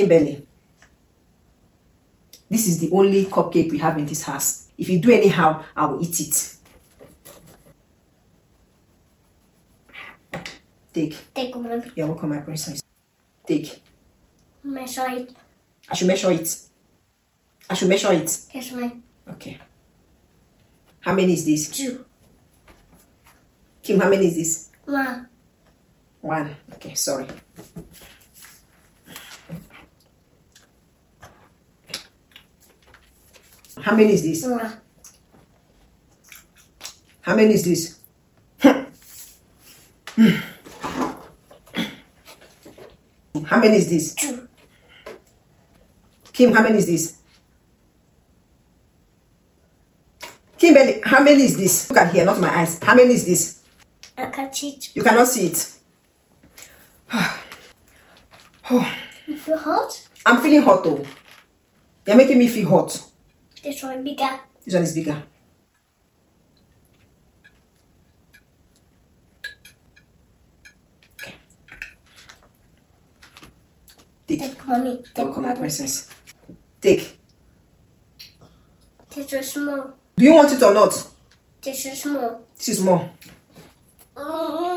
Kimberly, this is the only cupcake we have in this house. If you do anyhow, I will eat it. Take. Take one. You're welcome, my princess. Take. Measure it. I should measure it. I should measure it. Yes, ma'am. Okay. How many is this? 2. Kim, how many is this? 1. 1. Okay, sorry. How many is this? 1. How many is this? How many is this? 2. Kim, how many is this? Kimberly, how many is this? Look at here, not my eyes. How many is this? I can see it. You cannot see it. You feel hot? I'm feeling hot though. You're making me feel hot. This one bigger. This one is bigger. Okay. Take mommy. Take my princess. Take. This is small. Do you want it or not? This is small. This is more.